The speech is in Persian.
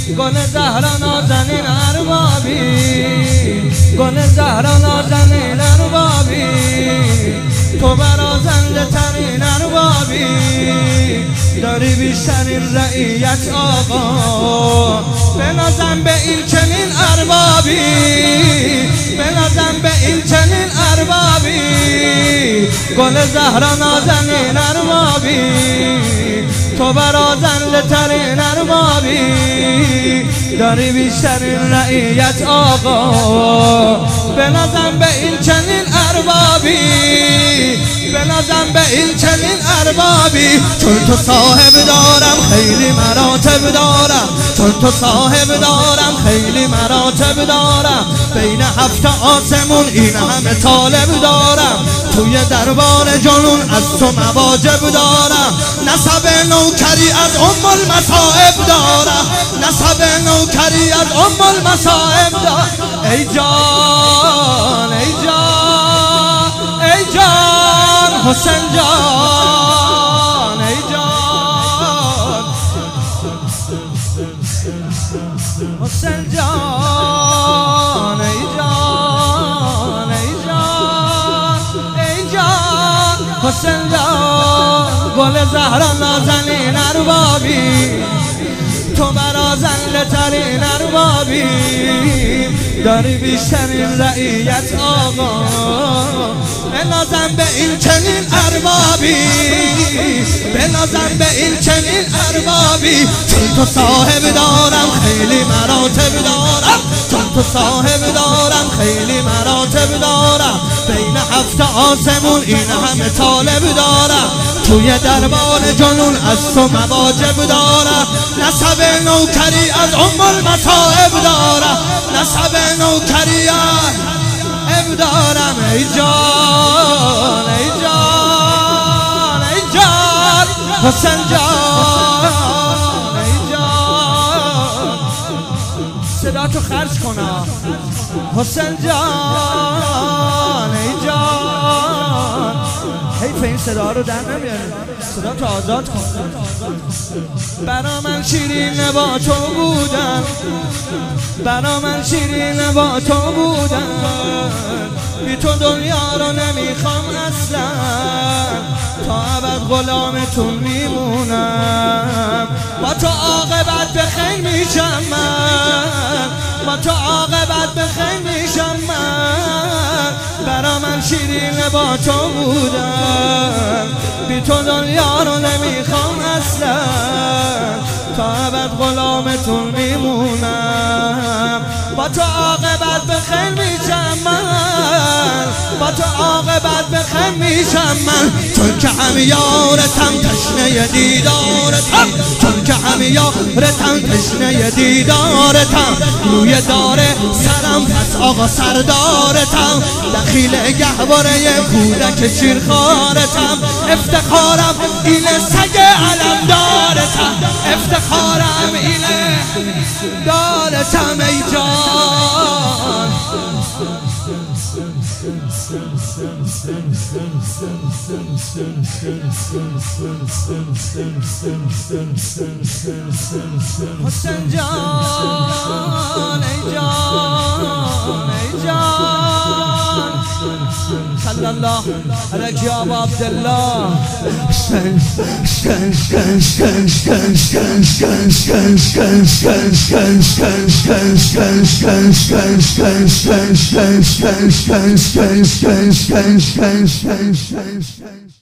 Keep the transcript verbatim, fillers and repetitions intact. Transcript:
گل زهرا نازنین اربابی، گل زهرا نازنین اربابی، تو برازنده ترین اربابی، داری بیشترین رعیت آقا، بنازم به این چنین اربابی، بنازم به این چنین اربابی، گل زهرا نازنین اربابی، تو برازنده ترین اربابی، داری بیشترین رعیت آقا، بنازم به این چنین اربابی، بنازم به این چنین اربابی، چون تو صاحب دارم خیلی مراتب دارم، چون تو صاحب دارم خیلی مراتب دارم، بین هفت آسمون این همه طالب دارم، توی دربار جنون از تو مواجب دارم، نسب نوکری از ام المصائب دارم، نسب نوکری از ام المصائب دارم. ای جان ای جان ای جان حسین جان، ای جان حسین جان، ای جان ای جان ای جان حسین جان، گل زهرا نازنین اربابی، تو برازنده ترین اربابی، داری بیشترین رعیت آقا، بنازم به این چنین اربابی، بنازم به این چنین اربابی، چون تو صاحب دارم خیلی مراتب دارم، چون تو صاحب دارم خیلی مراتب دارم، بین هفت آسمون این همه طالب دارم، توی دربار جنون از تو مواجب دارم، نسب نوکری از ام المصائب دارم، نسب نوکری اب دارم. ای جان ای جان ای جان حسین جان، ای جان صدا تو خرج کنا حسین جان، ای جان حیف این صدا رو در نمیاره، صدا تو آزاد کن. برا من شیرین با تو بودن، برا من شیرین با تو بودن، بی تو دنیا رو نمیخوام اصلا، تا ابد غلامتون میمونم، با تو عاقبت به خیر میشم من، با تو عاقبت به خیر میشم من، برا من شیرین با تو بودن، بی تو دنیا رو نمیخوام اصلا، تا ابد غلامتون میمونم، با تو عاقبت به خیر میشم من، با تو عاقبت به خیر میشم من، چون که همیارتم تشنه دیدارتم، چون که همیارتم تشنه دیدارتم، روی دار سرم پس آقا سردارتم، دخیل گهواره کودک شیرخوارتم، افتخارم اینه سگ علمدارتم، افتخارم اینه دارتم. ای جان حسین جان، ای جان ای جان صلی الله علیک یا ابا عبدالله. Shine, shine, shine, shine, shine, shine, shine, shine, shine, shine.